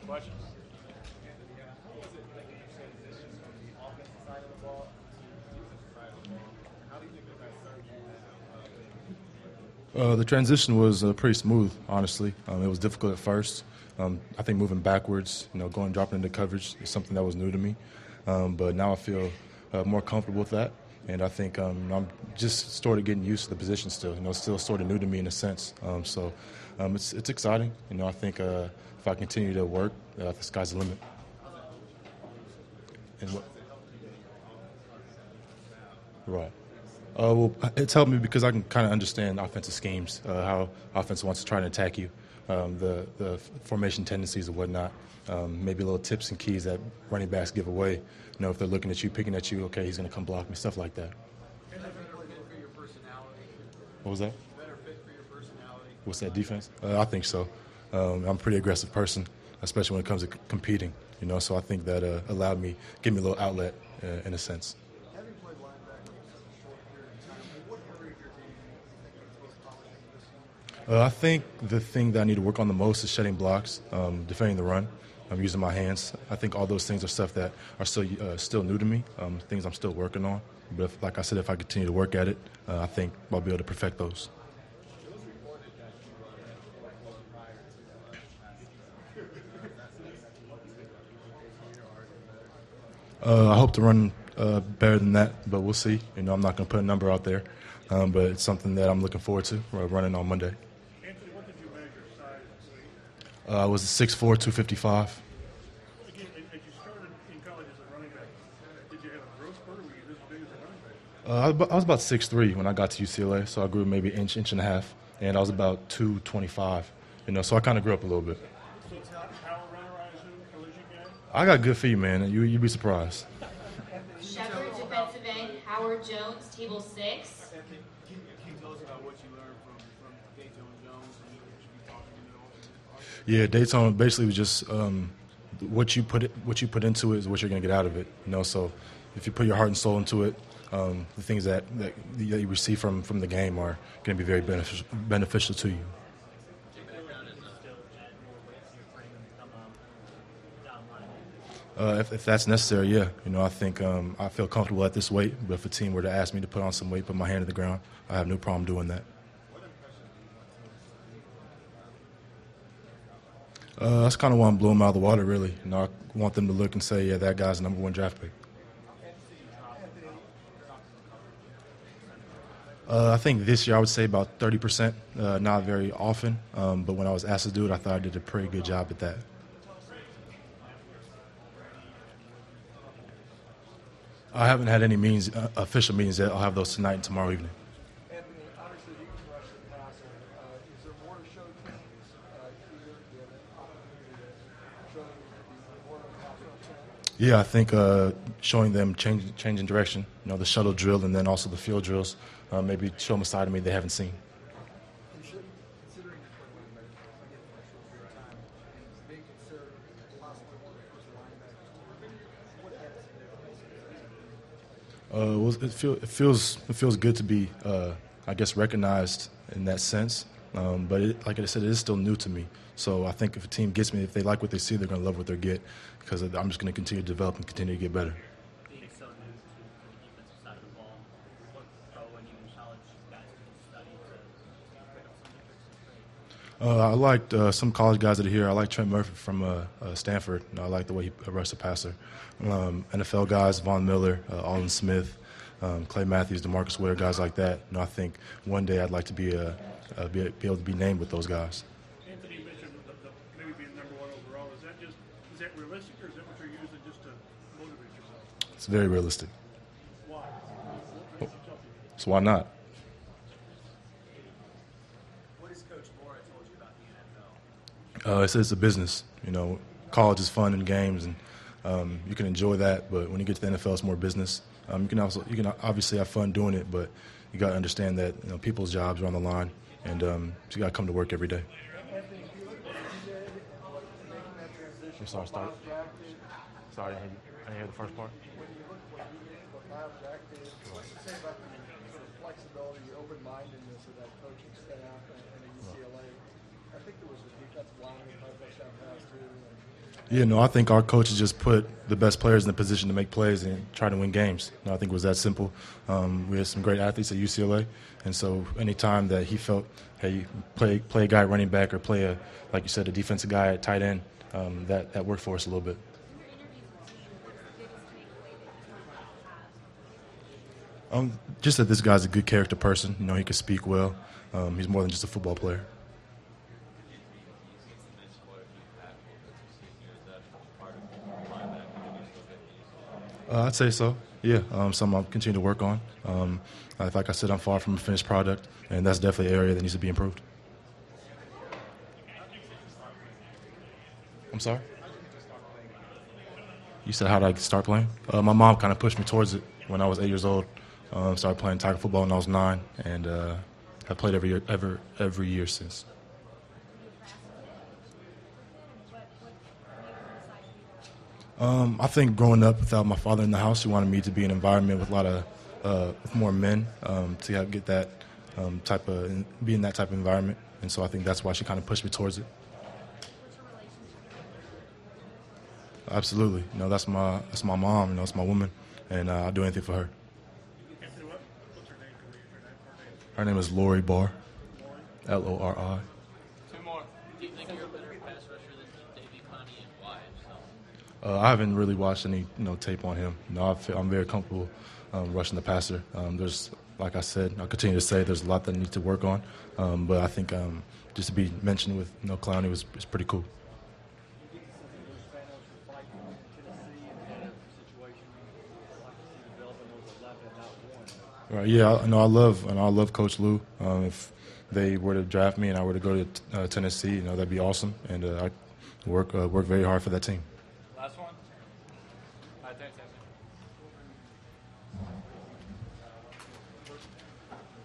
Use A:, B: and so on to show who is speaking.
A: Questions?
B: The transition was pretty smooth, honestly. It was difficult at first. I think moving backwards, dropping into coverage is something that was new to me. But now I feel more comfortable with that. And I think I'm just sort of getting used to the position still. It's still sort of new to me in a sense. It's exciting. I think if I continue to work, the sky's the limit. And what? Right. Well, it's helped me because I can kind of understand offensive schemes, how offense wants to try and attack you, the formation tendencies and whatnot. Maybe little tips and keys that running backs give away. If they're looking at you, picking at you, okay, he's going to come block me, stuff like that.
A: Is it a better fit for your personality?
B: What was that?
A: Better fit for your personality?
B: What's that, defense? I think so. I'm a pretty aggressive person, especially when it comes to competing. So I think that allowed me, give me a little outlet in a sense.
A: Having played linebacker for such a short period of time, what area of your game do you think you're most confident in this year?
B: I think the thing that I need to work on the most is shedding blocks, defending the run. I'm using my hands. I think all those things are stuff that are still new to me, things I'm still working on. But like I said, if I continue to work at it, I think I'll be able to perfect those.
A: It was reported that you were close prior to
B: I hope to run better than that, but we'll see. I'm not going to put a number out there, but it's something that I'm looking forward to running on Monday.
A: Anthony, what did you measure size and weight?
B: I was 6'4", 255.
A: Again, as you started in college as a running back, did you have a growth spurt or were you this big as a running back?
B: I was about 6'3" when I got to UCLA, so I grew maybe inch and a half, and I was about 225. So I kind of grew up a little bit.
A: So power runner, I assume, collision guy?
B: I got good feet, man. You'd be surprised.
C: Shepherd, defensive end, Howard Jones, table 6.
A: Anthony, can you tell us about what you learned from Dayton Jones and what you be talking to
B: Yeah, Dayton basically was just what you put into it is what you're going to get out of it. So if you put your heart and soul into it, the things that you receive from the game are going to be very beneficial to you. If that's necessary, yeah. I think I feel comfortable at this weight, but if a team were to ask me to put on some weight, put my hand to the ground, I have no problem doing that. That's kind of why I'm blowing them out of the water, really. I want them to look and say, yeah, that guy's the #1 draft pick. I think this year I would say about 30%, not very often, but when I was asked to do it, I thought I did a pretty good job at that. I haven't had any official meetings yet. I'll have those tonight and tomorrow evening.
A: Anthony, obviously you can rush the passer. Is there more to show teams here? Do you have an opportunity to show them more of a pass rush?
B: Yeah, I think showing them changing direction, the shuttle drill and then also the field drills, maybe show them a side of me they haven't seen.
A: Considering you play linebacker, again, for a short period of time, being considered possibly one of the first linebackers, what attitude
B: It feels good to be, I guess, recognized in that sense. But like I said, it is still new to me. So I think if a team gets me, if they like what they see, they're going to love what they get because I'm just going to continue to develop and continue to get better.
D: Being so new to the defensive side of the ball, what pro and even college guys can study to pick up some different traits?
B: I liked some college guys that are here. I like Trent Murphy from Stanford. I like the way he rushed the passer. NFL guys, Von Miller, Alden Smith, Clay Matthews, DeMarcus Ware, guys like that. I think one day I'd like to be able to be named with those guys.
A: Anthony mentioned maybe being #1 overall. Is that realistic, or is that what you're using just to motivate yourself?
B: It's very realistic.
A: Why? What makes you tell people?
B: So why not?
D: What has Coach Mora told you about the NFL?
B: It's a business. College is fun and games, and you can enjoy that. But when you get to the NFL, it's more business. You can obviously have fun doing it, but you got to understand that people's jobs are on the line, and so you got to come to work every day.
A: Anthony, if you look at what you did, making that transition.
B: Sorry, start.
A: Drafted,
B: Sorry, I didn't hear the first part.
A: when you look what you did, what Lyle Jack did, what's to say about the sort of flexibility, the open-mindedness of that coaching staff and UCLA? I think there was a defensive lineman who played touchdown pass too.
B: Yeah, no, I think our coaches just put the best players in the position to make plays and try to win games. No, I think it was that simple. We had some great athletes at UCLA, and so anytime that he felt, hey, play a guy at running back or play a, like you said, a defensive guy at tight end, that worked for us a little bit. Just that this guy's a good character person. You know, he can speak well. He's more than just a football player. I'd say so. Yeah, something I'll continue to work on. Like I said, I'm far from a finished product, and that's definitely an area that needs to be improved. I'm sorry? You said how did I start playing? My mom kind of pushed me towards it when I was 8 years old. Started playing tackle football when I was 9, and have played every year since. I think growing up without my father in the house, he wanted me to be in an environment with a lot of with more men to get that be in that type of environment, and so I think that's why she kind of pushed me towards it. Absolutely, you know, that's my mom, you know, it's my woman, and I'll do anything for her. Her name is Lori Barr, Lori.
D: Two more. Do you think you're a better pass rusher than Davey Clowney and why?
B: I haven't really watched any tape on him. You know, I'm very comfortable rushing the passer. There's, like I said, I'll continue to say there's a lot that I need to work on, but I think just to be mentioned with Clowney is pretty cool. Right. Yeah. I love Coach Lou. If they were to draft me and I were to go to Tennessee, that'd be awesome. And I work very hard for that team.
D: Last one. All right, thanks, Anthony.